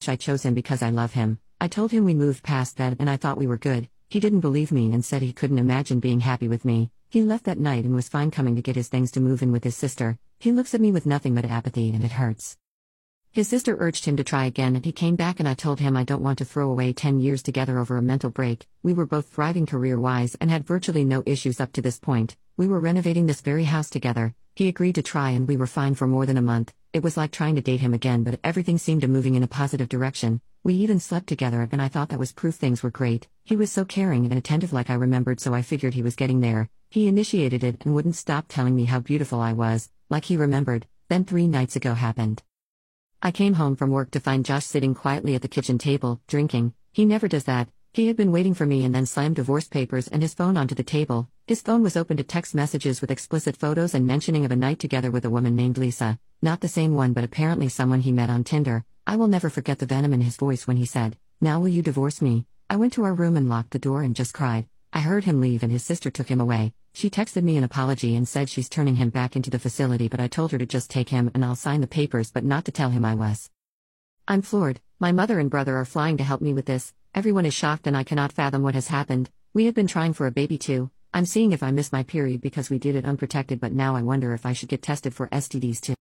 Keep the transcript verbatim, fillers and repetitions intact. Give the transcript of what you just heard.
I chose him because I love him. I told him we moved past that and I thought we were good. He didn't believe me and said he couldn't imagine being happy with me. He left that night and was fine coming to get his things to move in with his sister. He looks at me with nothing but apathy and it hurts. His sister urged him to try again and he came back and I told him I don't want to throw away ten years together over a mental break. We were both thriving career-wise and had virtually no issues up to this point. We were renovating this very house together. He agreed to try and we were fine for more than a month. It was like trying to date him again, but everything seemed to moving in a positive direction. We even slept together and I thought that was proof things were great. He was so caring and attentive like I remembered, so I figured he was getting there. He initiated it and wouldn't stop telling me how beautiful I was, like he remembered. Then three nights ago happened. I came home from work to find Josh sitting quietly at the kitchen table, drinking. He never does that. He had been waiting for me and then slammed divorce papers and his phone onto the table. His phone was open to text messages with explicit photos and mentioning of a night together with a woman named Lisa. Not the same one, but apparently someone he met on Tinder. I will never forget the venom in his voice when he said, "Now will you divorce me?" I went to our room and locked the door and just cried. I heard him leave and his sister took him away. She texted me an apology and said she's turning him back into the facility, but I told her to just take him and I'll sign the papers, but not to tell him I was. I'm floored. My mother and brother are flying to help me with this. Everyone is shocked and I cannot fathom what has happened. We have been trying for a baby too. I'm seeing if I miss my period because we did it unprotected, but now I wonder if I should get tested for S T Ds too.